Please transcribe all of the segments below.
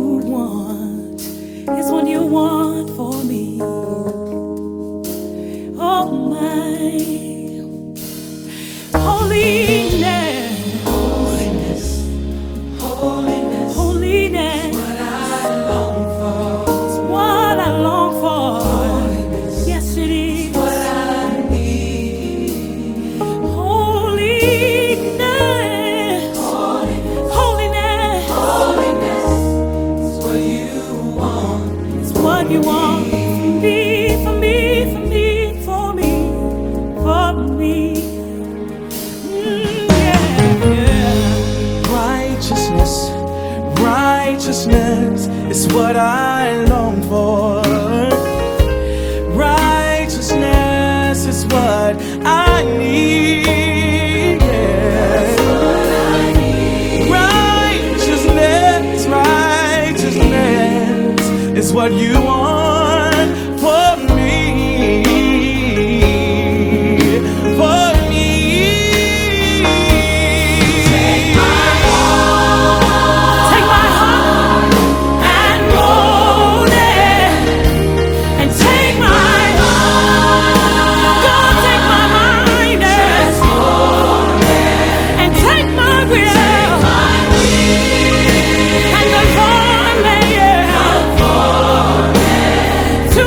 want is what you want for me. Oh my holiness, Holiness, holiness, holiness, what I long for. is what I long for. Holiness, Yes, it is. what I need. Holiness, holiness, Holiness is what you want. is what you want for me, for me, for me, for me, for me. Yeah, yeah. Righteousness, righteousness is what I long for. Righteousness is what I need. Yeah. Righteousness, righteousness is what you want for me. For me. Take my heart and mold it, and take my God, take my mind and take my will and conform me to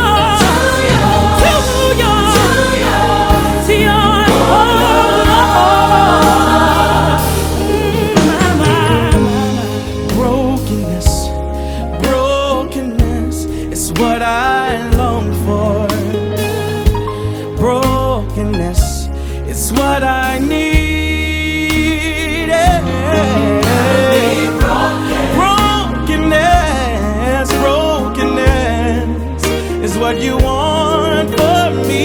your Brokenness, brokenness is what I long for. Brokenness is what I need. Yeah. Brokenness, brokenness is what you want for me.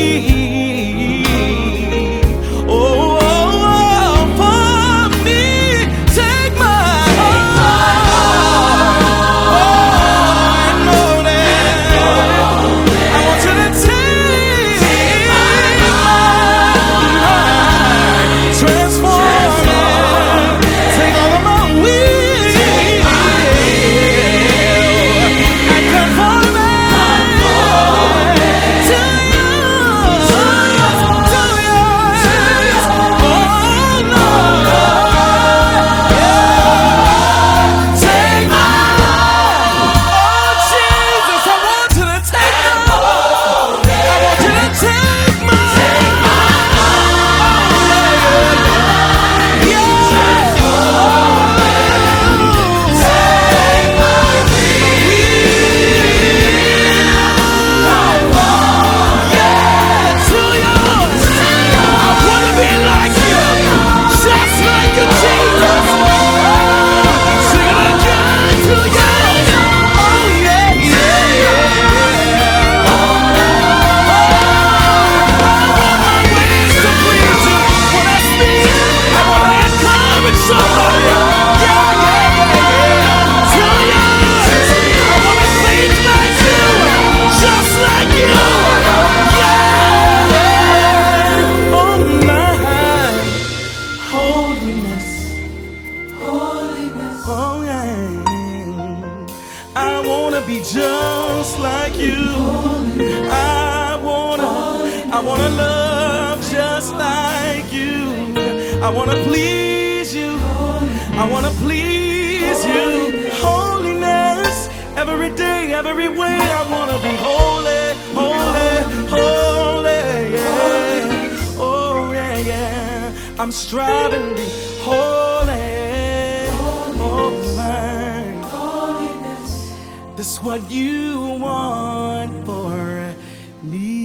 Oh, oh, oh, for me, take my heart. Oh, I know that. I want you to take my heart, transform it, take all of my will and conform it to yours, to yours. Oh Lord, yeah. Take my heart. Oh Jesus, I want you to take my heart. I want you to take my be just like you. I wanna love just like you. I wanna please you. I wanna please you. Holiness, every day, every way. I wanna be holy, holy, holy. Yeah. Oh yeah, yeah. I'm striving to be holy. Oh my. That's what you want for me.